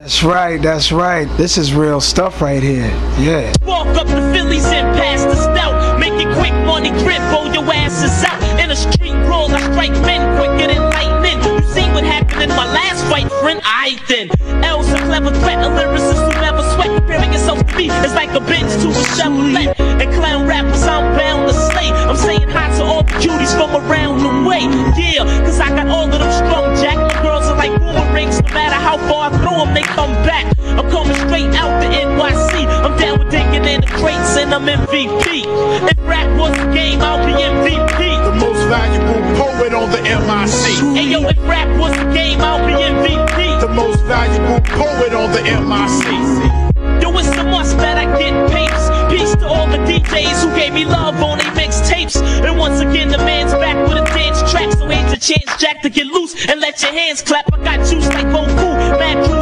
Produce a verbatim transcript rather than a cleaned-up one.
That's right, that's right. This is real stuff right here. Yeah. Walk up the Phillies and pass the stout. Make it quick, money grip, roll your asses out. In a street brawl, I strike men quicker than lightning. You see what happened in my last fight, friend? I then. L's a clever threat, a lyricist who never sweat. Comparing yourself to me is like a Benz to a Chevrolet. And clown rappers, I'm bound to slay. I'm saying hi to all the cuties from around the way. Yeah, cause I got all of them strong jack. My girls are like boomerangs, no matter how far I throw them, they come back. I'm coming straight out the N Y C. I'm down with digging in the crates and I'm M V P. If rap was a game, I'll be M V P. The most valuable poet on the M I C. Hey yo, if rap was a game, I'll be M V P. The most valuable poet on the M I C. Yo, it's a must that I get papes. Peace to all the D Js who gave me love on they mixtapes. And once again, the man's back with a dance track. So ain't your chance, Jack, to get loose and let your hands clap. I got juice like Goku, mad crew